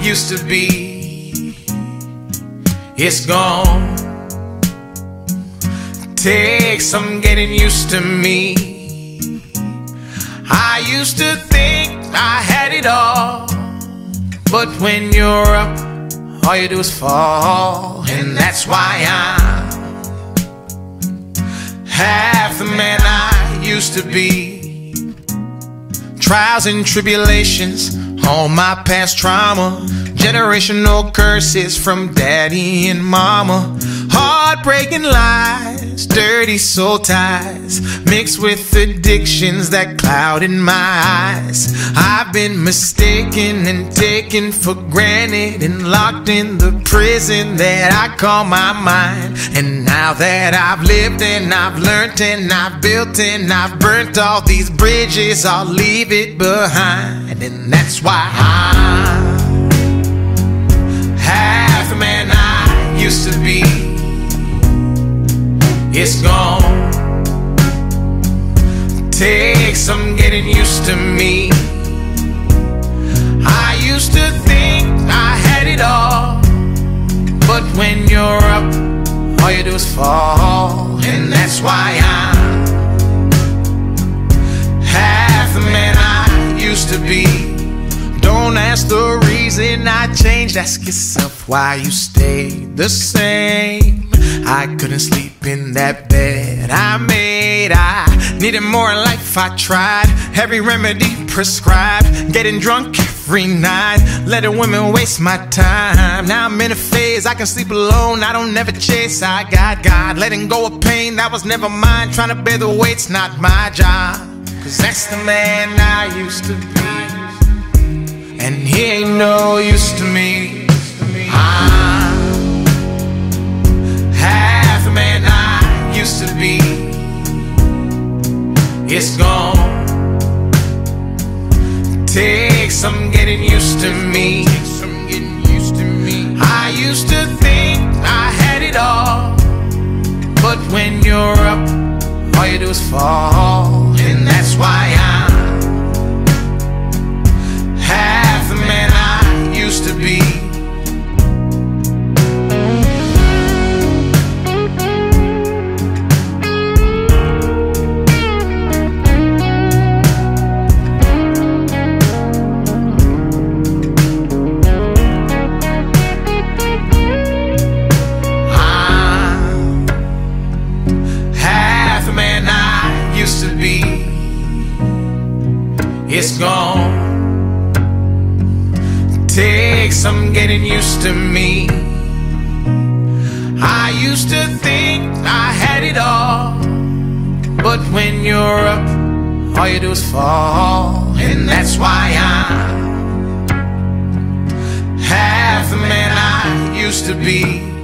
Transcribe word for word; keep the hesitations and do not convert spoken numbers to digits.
used to be, it's gone. Take some getting used to me. I used to think I had it all, but when you're up, all you do is fall. And that's why I'm half the man I used to be. Trials and tribulations, all my past trauma, generational curses from daddy and mama, heartbreaking lies, dirty soul ties, mixed with addictions that clouded my eyes. I've been mistaken and taken for granted and locked in the prison that I call my mind. And now that I've lived and I've learned and I've built and I've burnt all these bridges, I'll leave it behind. And that's why I'm half the man I used to be. It's gone. Take some getting used to me. I used to think I had it all, but when you're up, all you do is fall. And that's why I'm half the man I used to be. Don't ask the reason I changed, ask yourself why you stayed the same. I couldn't sleep in that bed I made. I needed more life, I tried every remedy prescribed, getting drunk every night, letting women waste my time. Now I'm in a phase I can sleep alone, I don't never chase, I got God. Letting go of pain that was never mine, trying to bear the weight's not my job. Cause that's the man I used to be, and he ain't no use to me. I'm half the man I used to be. It's gone. Take some getting used to me. I used to think I had it all, but when you're up, all you do is fall. And that's why I'm half the man I used to be. It's gone. Take some getting used to me. I used to think I had it all, but when you're up, all you do is fall. And that's why I'm half the man I used to be.